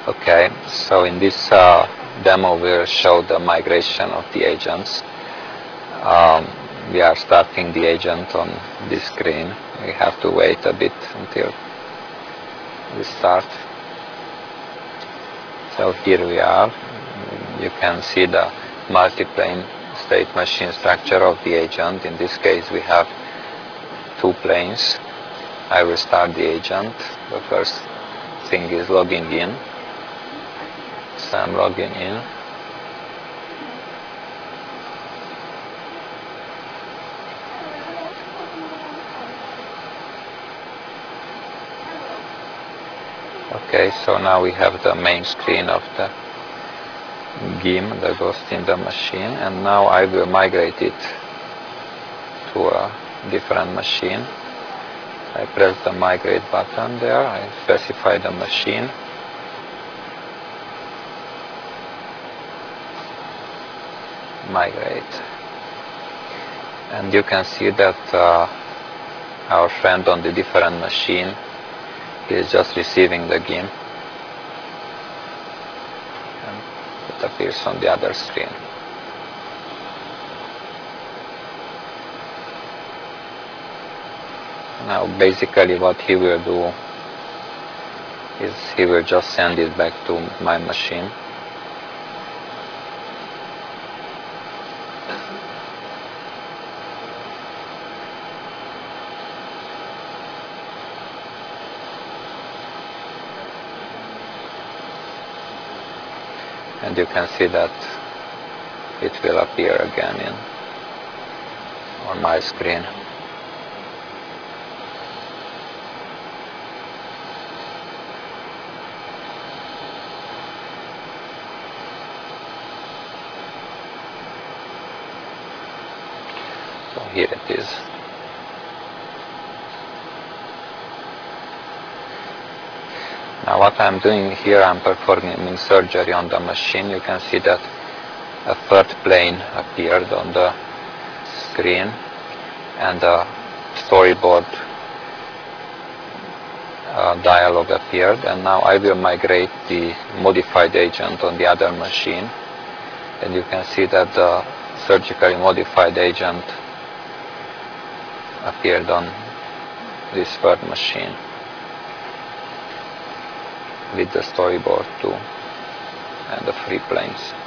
Okay, so in this demo we'll show the migration of the agents. We are starting the agent on this screen. We have to wait a bit until we start. So here we are. You can see the multi-plane state machine structure of the agent. In this case we have two planes. I will start the agent. The first thing is logging in. So I'm logging in. Okay, so now we have the main screen of the GIM, the Ghost in the Machine, and now I will migrate it to a different machine. I press the migrate button there, I specify the machine. Migrate. And you can see that our friend on the different machine is just receiving the GIM. And it appears on the other screen. Now basically what he will do is he will just send it back to my machine. And you can see that it will appear again on my screen. So here it is. Now what I'm doing here, I'm performing surgery on the machine. You can see that a third plane appeared on the screen and a storyboard dialog appeared, and now I will migrate the modified agent on the other machine, and you can see that the surgically modified agent appeared on this third machine with the storyboard too and the free planes.